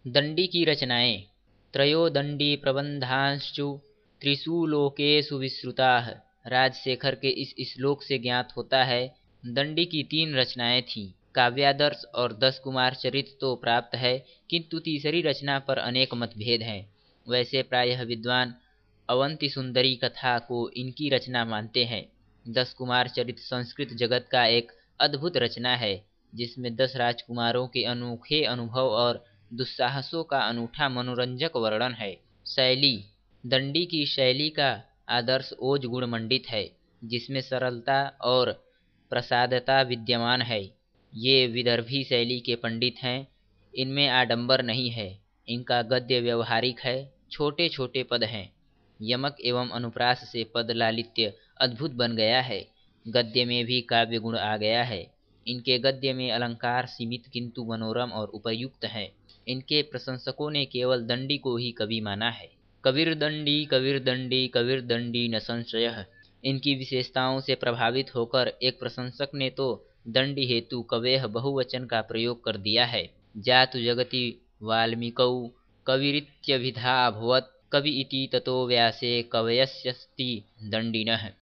दंडी की रचनाएं। त्रयोदंडी प्रबंधांश्चु त्रिषु लोकेषु विश्रुताः। राजशेखर के इस श्लोक से ज्ञात होता है दंडी की 3 रचनाएं थीं। काव्यादर्श और 10 कुमार चरित तो प्राप्त है, किंतु तीसरी रचना पर अनेक मतभेद हैं। वैसे प्रायः विद्वान अवंती सुंदरी कथा को इनकी रचना मानते हैं। 10 कुमार चरित संस्कृत जगत का एक अद्भुत रचना है, जिसमें 10 राजकुमारों के अनोखे अनुभव और दुस्साहसों का अनूठा मनोरंजक वर्णन है। शैली। दंडी की शैली का आदर्श ओज गुण मंडित है, जिसमें सरलता और प्रसादता विद्यमान है। ये विदर्भी शैली के पंडित हैं। इनमें आडंबर नहीं है। इनका गद्य व्यवहारिक है, छोटे छोटे पद हैं। यमक एवं अनुप्रास से पद लालित्य अद्भुत बन गया है। गद्य में भी काव्य गुण आ गया है। इनके गद्य में अलंकार सीमित किंतु मनोरम और उपयुक्त हैं। इनके प्रशंसकों ने केवल दंडी को ही कवि माना है। कविर्दंडी कविर्दंडी कविर्दंडी न संशयः। इनकी विशेषताओं से प्रभावित होकर एक प्रशंसक ने तो दंडी हेतु कवेः बहुवचन का प्रयोग कर दिया है। जातु जगति वाल्मीकौ कविरित्यभिधा अभवत् कवि इति ततो व्यासे कवयस्यस्ति दंडिनः।